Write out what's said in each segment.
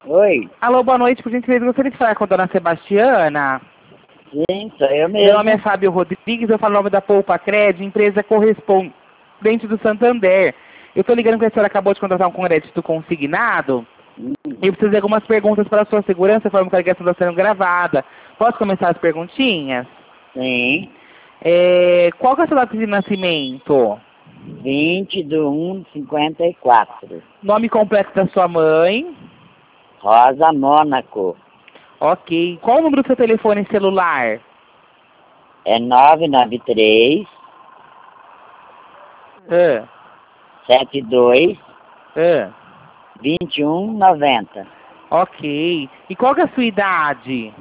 Oi. Alô, boa noite, por gentileza, gostaria de falar com a dona Sebastiana. Sim, sou eu Meu nome mesmo. é Fábio Rodrigues, eu falo o nome da Poupa Cred, empresa correspondente do Santander. Eu estou ligando porque a senhora acabou de contratar um crédito consignado. Eu preciso de algumas perguntas para a sua segurança, forma que a ligação está sendo gravada. Posso começar as perguntinhas? Sim. Qual que é a sua data de nascimento? 20/1/54. Nome completo da sua mãe? Rosa Mônaco. Ok. Qual o número do seu telefone celular? É 993 Ah, 72 ah. 2190. Ok. E qual que é a sua idade?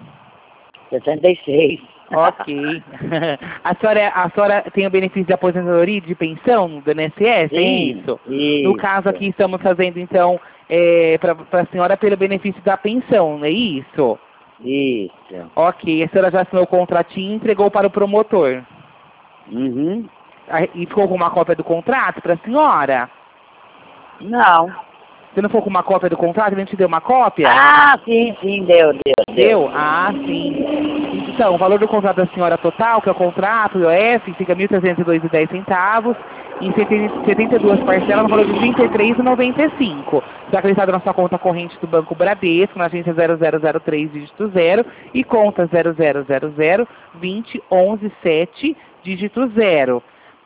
66. Ok. A senhora tem o benefício de aposentadoria e de pensão do INSS, é Sim, isso? No isso. caso aqui estamos fazendo então para a senhora pelo benefício da pensão, não é isso? Isso. Ok. A senhora já assinou o contratinho e entregou para o promotor. Uhum. E ficou com uma cópia do contrato para a senhora? Não. Você não ficou com uma cópia do contrato? Ele não te deu uma cópia? Ah, sim, deu. Deu? Ah, sim. Então, o valor do contrato da senhora total, que é o contrato, o IOF, fica R$ 1.302,10, em 72 parcelas, no valor de R$ 33,95. Está acreditado na sua conta corrente do Banco Bradesco, na agência 0003, dígito 0, e conta 0000-2011-7, dígito 0.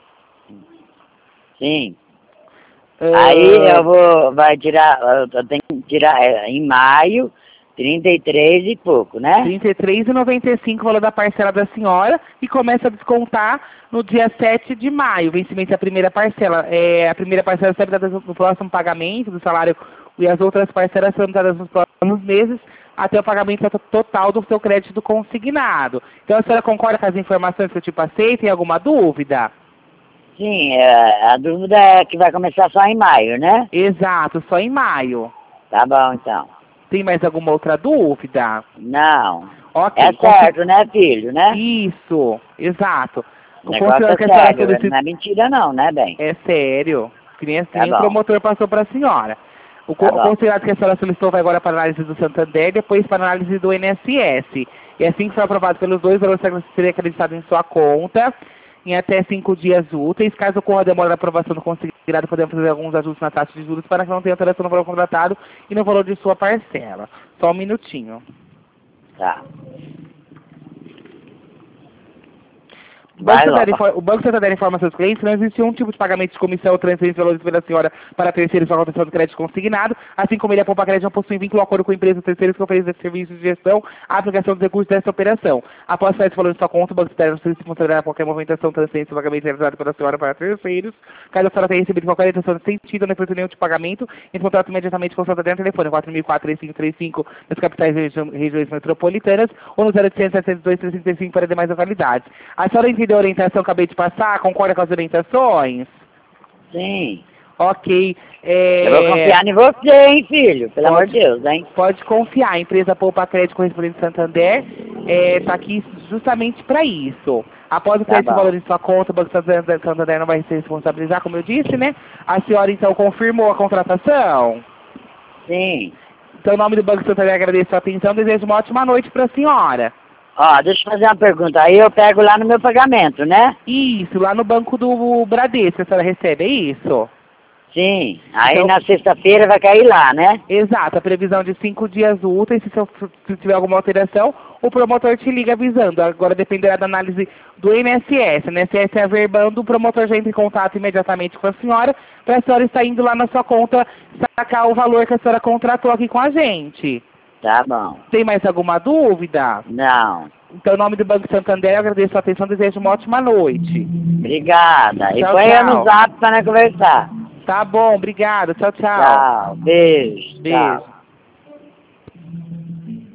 Sim. Aí vai tirar, eu tenho que tirar em maio, 33 e pouco, né? R$ 33,95 o valor da parcela da senhora e começa a descontar no dia 7 de maio, vencimento da primeira parcela. A primeira parcela será dada no próximo pagamento do salário e as outras parcelas serão dadas nos próximos meses até o pagamento total do seu crédito consignado. Então a senhora concorda com as informações que eu te passei? Tem alguma dúvida? Sim, a dúvida é que vai começar só em maio, né? Exato, só em maio. Tá bom, então. Tem mais alguma outra dúvida? Não. Ok. É certo, né, filho, né? Isso, exato. O negócio é Que a senhora sério, solicita... não é mentira não, né, bem? É sério. Que nem Tá assim o bom, promotor passou para a senhora. tá O bom. considerado que a senhora solicitou vai agora para a análise do Santander, depois para a análise do INSS. E assim que for aprovado pelos dois, o valor seria acreditado em sua conta em até 5 dias úteis. Caso ocorra a demora da aprovação do consignado, podemos fazer alguns ajustes na taxa de juros para que não tenha alteração no valor contratado e no valor de sua parcela. Só um minutinho. Tá. Vai lá. O Banco Santander informa seus clientes que não existe um tipo de pagamento de comissão ou transferência de valores pela senhora para terceiros para a condição do crédito consignado, assim como ele, a Poupa Crédito, não possui vínculo ou acordo com empresas terceiras que oferecem serviços de gestão à aplicação dos recursos dessa operação. Após sair esse valor de sua conta, o Banco Santander não se considerar qualquer movimentação, transferência ou pagamento realizado pela senhora para terceiros, caso a senhora tenha recebido qualquer intenção de sentido ou não efetuar nenhum tipo de pagamento, em contrato imediatamente com o Santander no telefone 4004-3535 nas capitais regiões metropolitanas ou no 0800-702-3535 para demais localidades. A senhora entendeu a orientação que acabei de passar? Concorda com as orientações? Sim. Ok. Eu vou confiar em você, hein, filho? Pelo amor de Deus, hein? Pode confiar. A empresa Poupa Crédito Correspondente Santander está aqui justamente para isso. Após o Tá crédito de bom. valor em sua conta, o Banco Santander não vai se responsabilizar, como eu disse, né? A senhora, então, confirmou a contratação? Sim. Então, em nome do Banco Santander, agradeço a atenção e desejo uma ótima noite para a senhora. Ó, deixa eu fazer uma pergunta. Aí eu pego lá no meu pagamento, né? Isso, lá no Banco do Bradesco, a senhora recebe, é isso? Sim. Aí Então, na sexta-feira vai cair lá, né? exato, a previsão de 5 dias úteis, se tiver alguma alteração, o promotor te liga avisando. Agora dependerá da análise do INSS. O INSS averbando, o promotor já entra em contato imediatamente com a senhora, para a senhora estar indo lá na sua conta sacar o valor que a senhora contratou aqui com a gente. Tá bom. Tem mais alguma dúvida? Não. Então, em nome do Banco Santander, eu agradeço a atenção e desejo uma ótima noite. Obrigada. E Tchau, põe eu no tchau. zap para nós conversar. Tá bom, obrigada. Tchau, tchau. Tchau. Beijo. Beijo. Tchau.